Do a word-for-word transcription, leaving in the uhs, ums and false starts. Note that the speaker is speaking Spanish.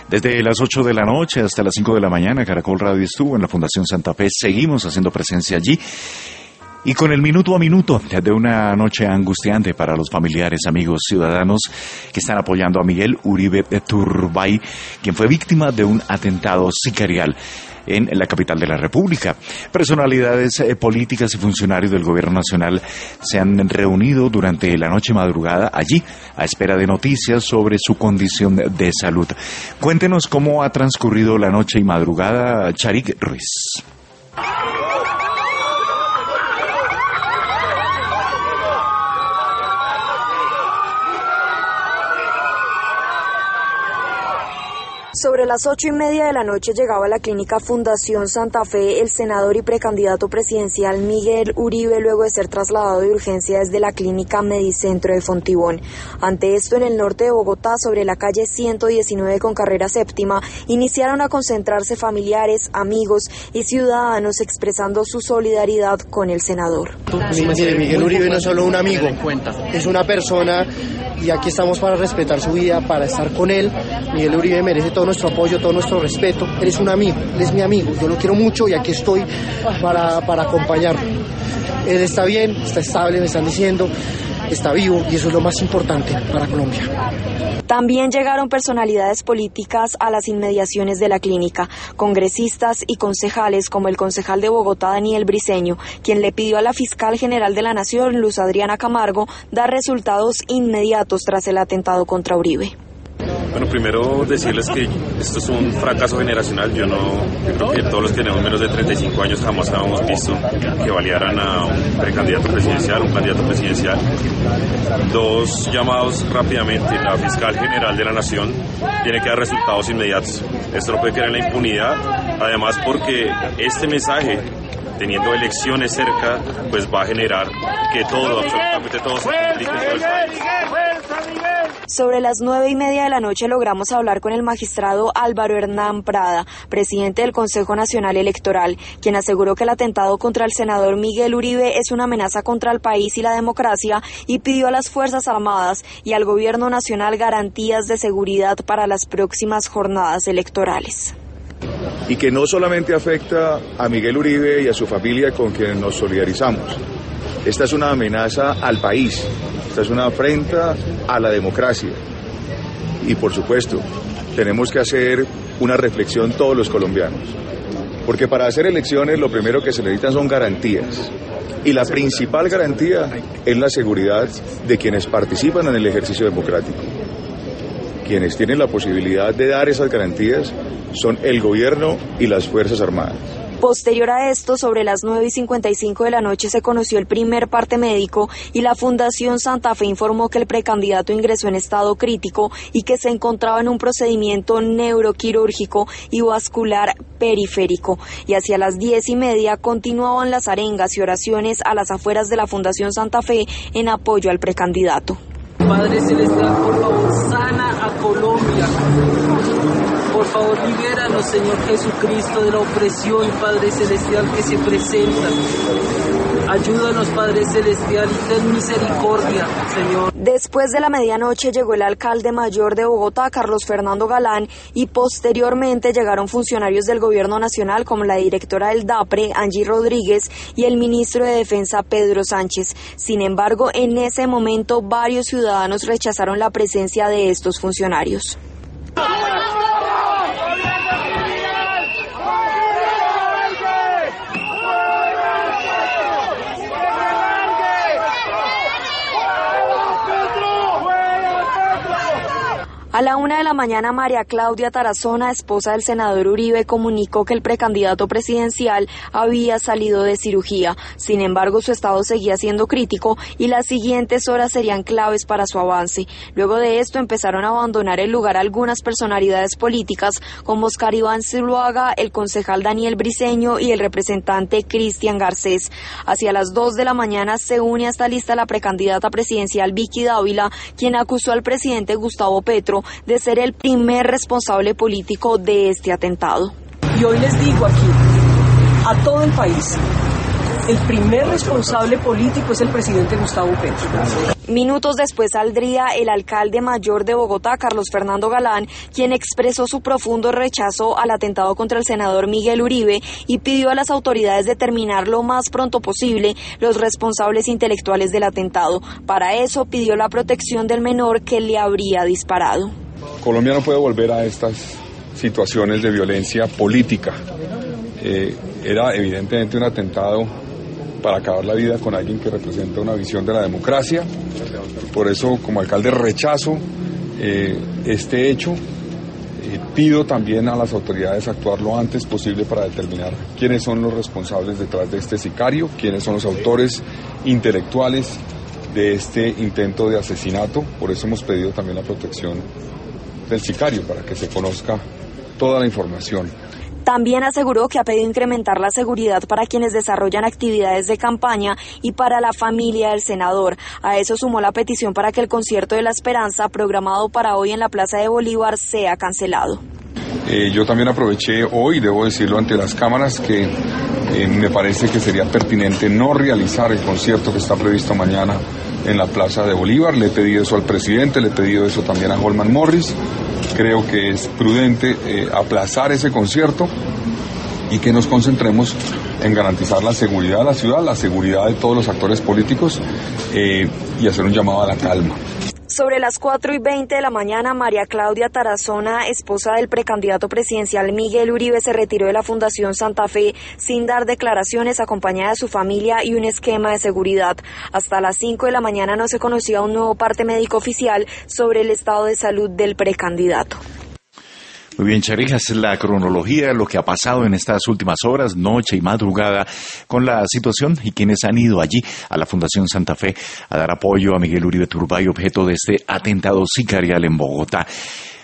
Desde las ocho de la noche hasta las cinco de la mañana, Caracol Radio estuvo en la Fundación Santa Fe. Seguimos haciendo presencia allí. Y con el minuto a minuto de una noche angustiante para los familiares, amigos, ciudadanos que están apoyando a Miguel Uribe Turbay, quien fue víctima de un atentado sicarial en la capital de la República. Personalidades eh, políticas y funcionarios del gobierno nacional se han reunido durante la noche madrugada allí, a espera de noticias sobre su condición de salud. Cuéntenos cómo ha transcurrido la noche y madrugada, Charik Ruiz. Sobre las ocho y media de la noche llegaba a la clínica Fundación Santa Fe el senador y precandidato presidencial Miguel Uribe, luego de ser trasladado de urgencia desde la clínica Medicentro de Fontibón. Ante esto, en el norte de Bogotá, sobre la calle ciento diecinueve con carrera séptima, iniciaron a concentrarse familiares, amigos y ciudadanos expresando su solidaridad con el senador. Mire, Miguel Uribe no es solo un amigo, es una persona y aquí estamos para respetar su vida, para estar con él. Miguel Uribe merece todo nuestro apoyo, todo nuestro respeto. Él es un amigo, él es mi amigo, yo lo quiero mucho y aquí estoy para, para acompañarlo. Él está bien, está estable, me están diciendo, está vivo y eso es lo más importante para Colombia. También llegaron personalidades políticas a las inmediaciones de la clínica, congresistas y concejales como el concejal de Bogotá, Daniel Briceño, quien le pidió a la fiscal general de la Nación, Luz Adriana Camargo, dar resultados inmediatos tras el atentado contra Uribe. Bueno, primero decirles que esto es un fracaso generacional. Yo no, yo creo que todos los que tenemos menos de treinta y cinco años jamás habíamos visto que balearan a un precandidato presidencial, un candidato presidencial. Dos llamados rápidamente. La fiscal general de la Nación tiene que dar resultados inmediatos. Esto no puede quedar en la impunidad, además porque este mensaje, teniendo elecciones cerca, pues va a generar que todo, absolutamente todo se complique en todo el país. Sobre las nueve y media de la noche logramos hablar con el magistrado Álvaro Hernán Prada, presidente del Consejo Nacional Electoral, quien aseguró que el atentado contra el senador Miguel Uribe es una amenaza contra el país y la democracia y pidió a las Fuerzas Armadas y al Gobierno Nacional garantías de seguridad para las próximas jornadas electorales. Y que no solamente afecta a Miguel Uribe y a su familia con quien nos solidarizamos. Esta es una amenaza al país, esta es una afrenta a la democracia. Y por supuesto, tenemos que hacer una reflexión todos los colombianos. Porque para hacer elecciones lo primero que se necesitan son garantías. Y la principal garantía es la seguridad de quienes participan en el ejercicio democrático. Quienes tienen la posibilidad de dar esas garantías son el gobierno y las Fuerzas Armadas. Posterior a esto, sobre las nueve y cincuenta y cinco de la noche se conoció el primer parte médico y la Fundación Santa Fe informó que el precandidato ingresó en estado crítico y que se encontraba en un procedimiento neuroquirúrgico y vascular periférico. Y hacia las diez y media continuaban las arengas y oraciones a las afueras de la Fundación Santa Fe en apoyo al precandidato. Padre Celestial, por favor, sana a Colombia. Por favor, libéranos, Señor Jesucristo, de la opresión, Padre Celestial, que se presenta. Ayúdanos, Padre Celestial, y ten misericordia, Señor. Después de la medianoche llegó el alcalde mayor de Bogotá, Carlos Fernando Galán, y posteriormente llegaron funcionarios del Gobierno Nacional como la directora del DAPRE, Angie Rodríguez, y el ministro de Defensa, Pedro Sánchez. Sin embargo, en ese momento varios ciudadanos rechazaron la presencia de estos funcionarios. A la una de la mañana, María Claudia Tarazona, esposa del senador Uribe, comunicó que el precandidato presidencial había salido de cirugía. Sin embargo, su estado seguía siendo crítico y las siguientes horas serían claves para su avance. Luego de esto empezaron a abandonar el lugar algunas personalidades políticas como Oscar Iván Zuluaga, el concejal Daniel Briceño y el representante Cristian Garcés. Hacia las dos de la mañana se une a esta lista la precandidata presidencial Vicky Dávila, quien acusó al presidente Gustavo Petro de ser el primer responsable político de este atentado. Y hoy les digo aquí, a todo el país, el primer responsable político es el presidente Gustavo Petro. Minutos después saldría el alcalde mayor de Bogotá, Carlos Fernando Galán, quien expresó su profundo rechazo al atentado contra el senador Miguel Uribe y pidió a las autoridades determinar lo más pronto posible los responsables intelectuales del atentado. Para eso pidió la protección del menor que le habría disparado. Colombia no puede volver a estas situaciones de violencia política. Eh, era evidentemente un atentado para acabar la vida con alguien que representa una visión de la democracia. Por eso, como alcalde, rechazo eh, este hecho. Eh, pido también a las autoridades actuar lo antes posible para determinar quiénes son los responsables detrás de este sicario, quiénes son los autores intelectuales de este intento de asesinato. Por eso hemos pedido también la protección del sicario, para que se conozca toda la información. También aseguró que ha pedido incrementar la seguridad para quienes desarrollan actividades de campaña y para la familia del senador. A eso sumó la petición para que el concierto de la Esperanza, programado para hoy en la Plaza de Bolívar, sea cancelado. Eh, yo también aproveché hoy, debo decirlo ante las cámaras, que eh, me parece que sería pertinente no realizar el concierto que está previsto mañana en la Plaza de Bolívar. Le he pedido eso al presidente, le he pedido eso también a Holman Morris. Creo que es prudente eh, aplazar ese concierto y que nos concentremos en garantizar la seguridad de la ciudad, la seguridad de todos los actores políticos eh, y hacer un llamado a la calma. Sobre las cuatro y veinte de la mañana, María Claudia Tarazona, esposa del precandidato presidencial Miguel Uribe, se retiró de la Fundación Santa Fe sin dar declaraciones, acompañada de su familia y un esquema de seguridad. Hasta las cinco de la mañana no se conocía un nuevo parte médico oficial sobre el estado de salud del precandidato. Muy bien, Charija, es la cronología, lo que ha pasado en estas últimas horas, noche y madrugada, con la situación y quienes han ido allí a la Fundación Santa Fe a dar apoyo a Miguel Uribe Turbay, objeto de este atentado sicarial en Bogotá.